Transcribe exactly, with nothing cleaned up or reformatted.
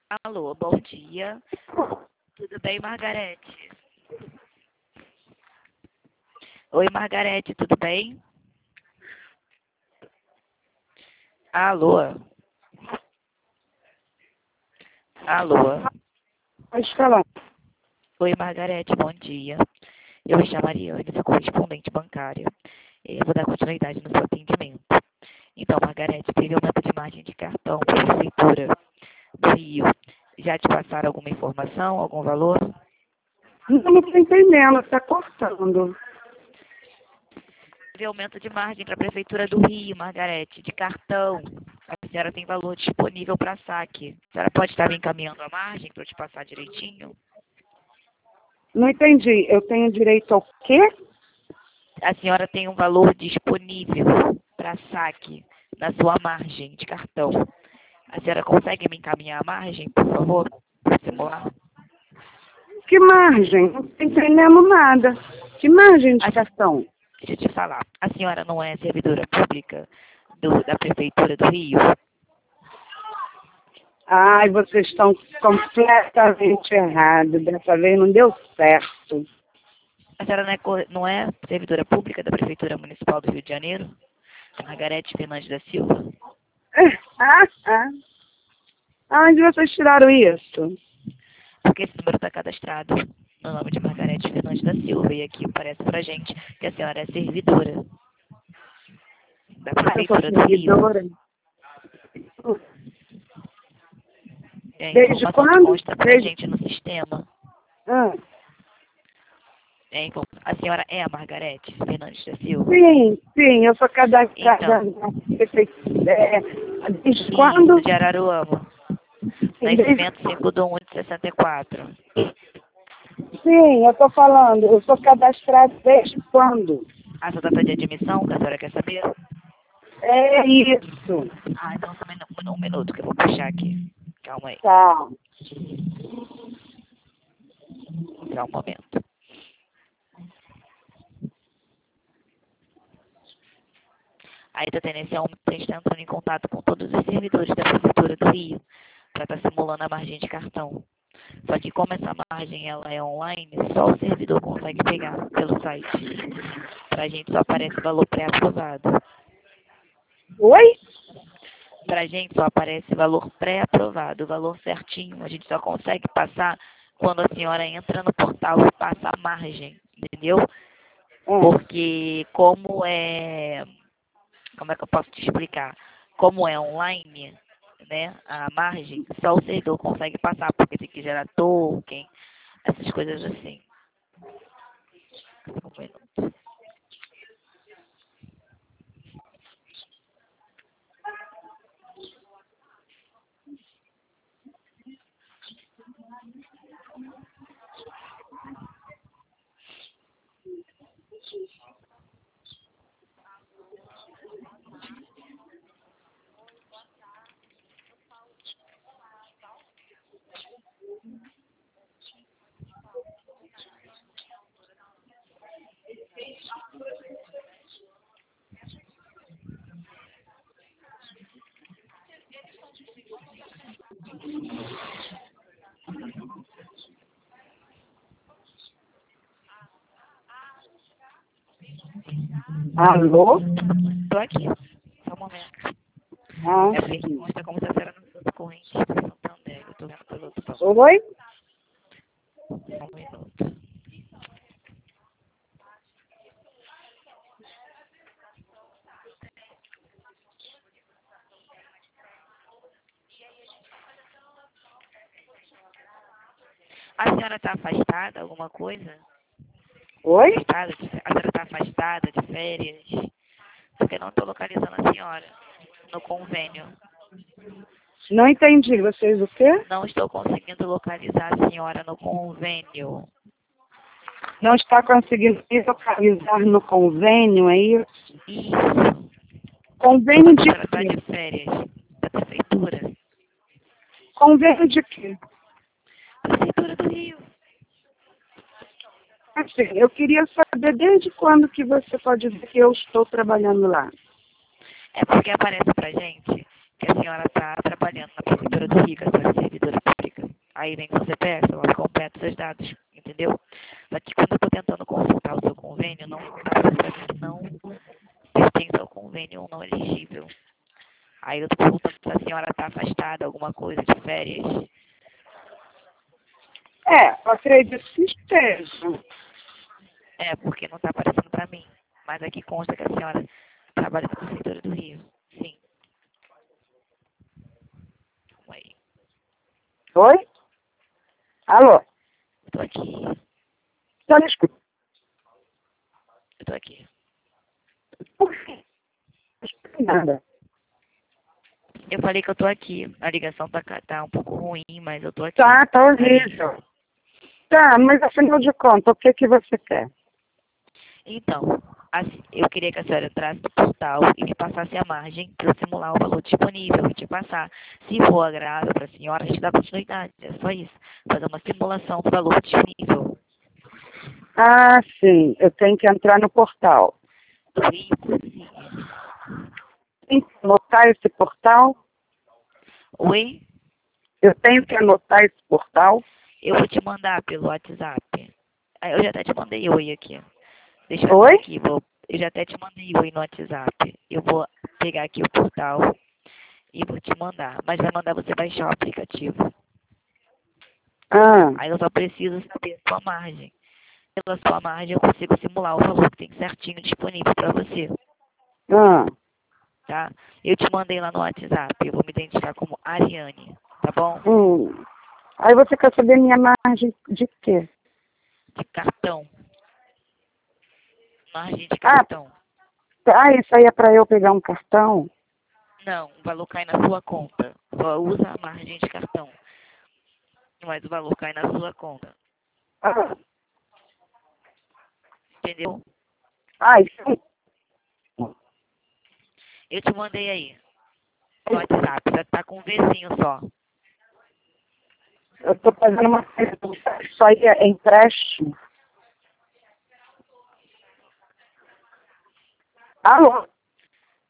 Alô, bom dia. Tudo bem, Margarete? Oi, Margarete, tudo bem? Alô? Alô? Pode falar. Oi, Margarete, bom dia. Eu me chamo Ariane, sou correspondente bancária. Eu vou dar continuidade no seu atendimento. Então, Margarete, teve aumento de margem de cartão para a Prefeitura do Rio. Já te passaram alguma informação, algum valor? Não estou entendendo, está cortando. Teve aumento de margem para a Prefeitura do Rio, Margarete, de cartão. A senhora tem valor disponível para saque. A senhora pode estar me encaminhando a margem para eu te passar direitinho? Não entendi. Eu tenho direito ao quê? A senhora tem um valor disponível para saque na sua margem de cartão. A senhora consegue me encaminhar a margem, por favor, para simular? Que margem? Não estou entendendo nada. Que margem de A- cartão? Deixa eu te falar. A senhora não é servidora pública do- da Prefeitura do Rio? Ai, vocês estão completamente errados. Dessa vez não deu certo. A senhora não é, co- não é servidora pública da Prefeitura Municipal do Rio de Janeiro? Margarete Fernandes da Silva? Ah, ah. Onde vocês tiraram isso? Porque esse número está cadastrado no nome de Margarete Fernandes da Silva. E aqui parece pra gente que a senhora é servidora da Ah, eu sou Prefeitura do Rio. servidora. É a Desde informação que quando? consta pra Desde... gente no sistema. Ah, É a info- a senhora é a Margarete Fernandes da Silva? sim, sim, eu sou cadastrada Então, na prefeitura. É, desde isso, quando? de Araruama. Sim, desde Nascimento cinco de um de sessenta e quatro. Sim, eu estou falando, eu sou cadastrado desde quando? A sua data de admissão, que a senhora quer saber? É isso. Ah, então só um, um minuto que eu vou puxar aqui. Calma aí, Tá. só um momento. Aí da Tenência um está entrando em contato com todos os servidores da Prefeitura do Rio para estar simulando a margem de cartão. Só que como essa margem ela é online, só o servidor consegue pegar pelo site. Pra gente só aparece valor pré-aprovado. Oi? Pra gente só aparece valor pré-aprovado, valor certinho. A gente só consegue passar quando a senhora entra no portal e passa a margem, entendeu? Ah, Porque como é... Como é que eu posso te explicar? Como é online, né, a margem, só o servidor consegue passar, porque tem que gerar token, essas coisas assim. Um minuto. alô? Tô aqui, só um momento. Ah, É porque sim. mostra como se a senhora não fosse corrente do Santander. Eu tô vendo pelo outro lado. Oi? Só um minuto. A senhora está afastada, alguma coisa? Oi? Afastada de, a senhora está afastada de férias? Porque eu não estou localizando a senhora no convênio. Não entendi. Vocês o quê? Não estou conseguindo localizar a senhora no convênio. Não está conseguindo me localizar no convênio, é isso? Isso. Convênio A de senhora está quê? de férias da prefeitura. Convênio de quê? Prefeitura do Rio. Assim, eu queria saber desde quando que você pode dizer que eu estou trabalhando lá. É porque aparece pra gente que a senhora está trabalhando na prefeitura do Rio, que a senhora é servidora pública. Aí vem com o C P F, ela completa seus dados, entendeu? Só que quando eu estou tentando consultar o seu convênio, não está mostrando que não pertence ao convênio ou não elegível. Aí eu estou perguntando se a senhora está afastada, alguma coisa de férias. É, eu acredito que esteja. É, porque não está aparecendo para mim. Mas aqui consta que a senhora trabalha na Prefeitura do Rio. Sim. Calma aí. Oi? Alô? Eu tô aqui. Só me escuta. Eu tô aqui. Por quê? Não escuto nada. Eu falei que eu tô aqui. A ligação tá, tá um pouco ruim, mas eu tô aqui. Tá, tá horrível. Tá, mas afinal de contas, o que que você quer? Então, assim, eu queria que a senhora entrasse no portal e me passasse a margem para eu simular o valor disponível e te passar. Se for agradável para a senhora, a gente dá continuidade. É só isso. Fazer uma simulação do valor disponível. Ah, sim, eu tenho que entrar no portal. Do Rio, sim. Tem que anotar esse portal? Oi? Eu tenho que anotar esse portal? Eu vou te mandar pelo WhatsApp. Ah, eu já até te mandei oi aqui. Deixa eu Oi? ver aqui. Vou, eu já até te mandei oi no WhatsApp. Eu vou pegar aqui o portal e vou te mandar. Mas vai mandar você baixar o aplicativo. Ah, Aí eu só preciso saber a sua margem. Pela sua margem eu consigo simular o valor que tem certinho disponível para você. ah, Tá? Eu te mandei lá no WhatsApp. Eu vou me identificar como Ariane. Tá bom? hum. Aí você quer saber minha margem de quê? De cartão. Margem de Ah, cartão. ah, isso aí é para eu pegar um cartão? Não, o valor cai na sua conta. Só usa a margem de cartão. Mas o valor cai na sua conta. Ah, Entendeu? ah, isso Eu te mandei aí. No WhatsApp. Já tá com um vizinho só. eu estou fazendo uma pergunta. Isso aí é empréstimo? Alô?